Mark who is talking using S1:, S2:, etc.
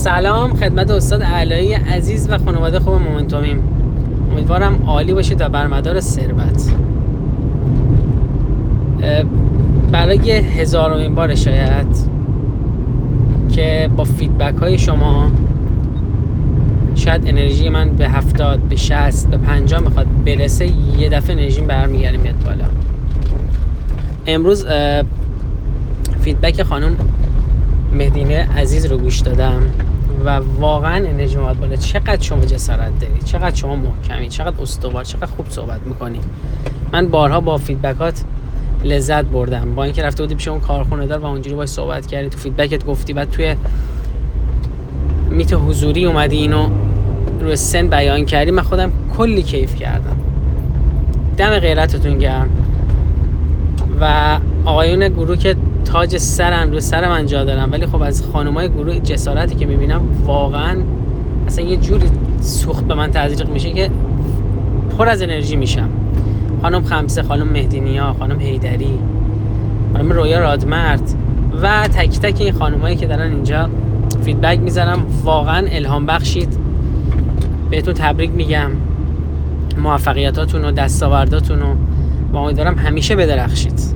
S1: سلام خدمت استاد علایی عزیز و خانواده خوب مومنتومیم. امیدوارم عالی باشید و بر مدار ثروت. برای هزارمین بار شاید که با فیدبک های شما شاید انرژی من به 70 به 60 به 50 میخواد برسه، یه دفعه انرژیم برمیگرده میاد بالا. امروز فیدبک خانم مهدینه عزیز رو گوش دادم و واقعا انرژی اومد بالا. چقدر شما جسارت دارید، چقدر شما محکمی، چقدر استوار، چقدر خوب صحبت میکنی. من بارها با فیدبکات لذت بردم، با اینکه رفته بودی پیش اون کارخونه دار و اونجوری باهاش صحبت کردی، تو فیدبکت گفتی، بعد توی میت حضوری اومدی اینو رو سن بیان کردی. من خودم کلی کیف کردم. دم غیرتتون گرم. و آقایون گروه که تاج سرن، رو سر من جا دارن، ولی خب از خانمای گروه جسارتی که میبینم واقعا اصلا یه جوری سوخت به من تزریق میشه که پر از انرژی میشم. خانم خمسه، خانم مهدینیا، خانم حیدری، خانم رویا رادمرد و تک تک این خانمایی که دارن اینجا فیدبک میزنم، واقعا الهام بخشید. بهتون تبریک میگم، موفقیتاتون و دستاورداتون و امیدوارم همیشه بدرخشید.